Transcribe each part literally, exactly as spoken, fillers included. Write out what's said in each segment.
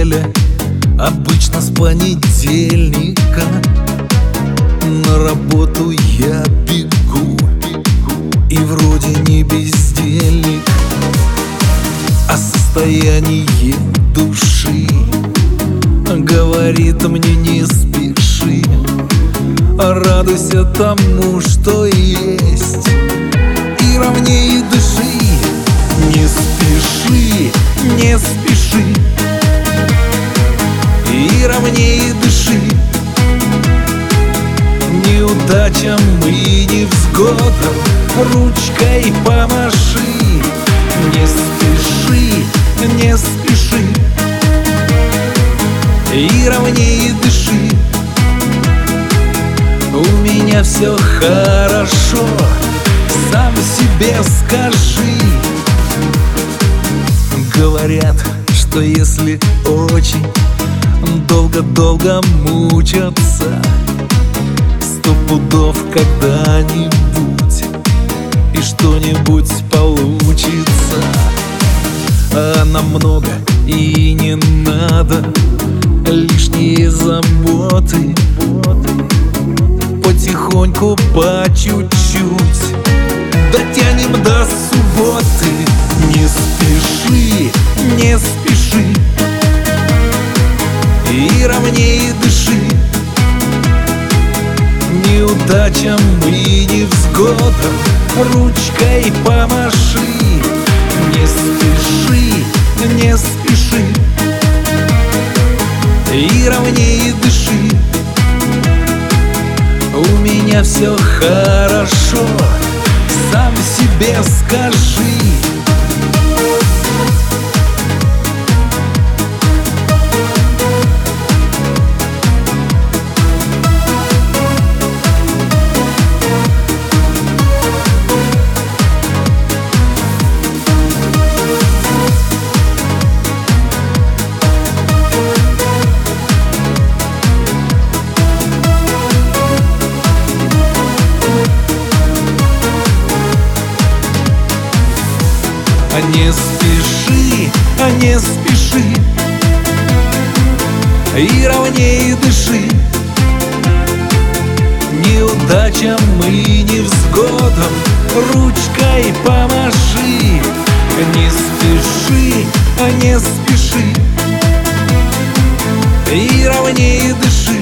неделя, обычно с понедельника. На работу я бегу, и вроде не бездельник, а состояние души говорит мне: не спеши, радуйся тому, что есть, и ровнее дыши. Не спеши, не спеши, и ровнее дыши. Неудачам и невзгодам ручкой помаши. Не спеши, не спеши, и ровнее дыши. У меня все хорошо, сам себе скажи. Говорят, что если очень долго-долго мучаться, сто пудов когда-нибудь и что-нибудь получится. А нам много и не надо лишние заботы. Потихоньку, по чуть-чуть дотянем до субботы. Не спеши, не спеши, и ровнее дыши. Неудачам и невзгодам ручкой помаши. Не спеши, не спеши, и ровнее дыши. У меня все хорошо, сам себе скажи. Не спеши, не спеши, и ровнее дыши. Неудачам и невзгодам ручкой помаши. Не спеши, не спеши, и ровнее дыши.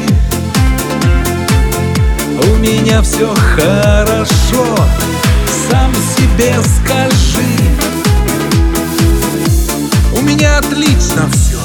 У меня все хорошо, сам себе скажи. У меня отлично все.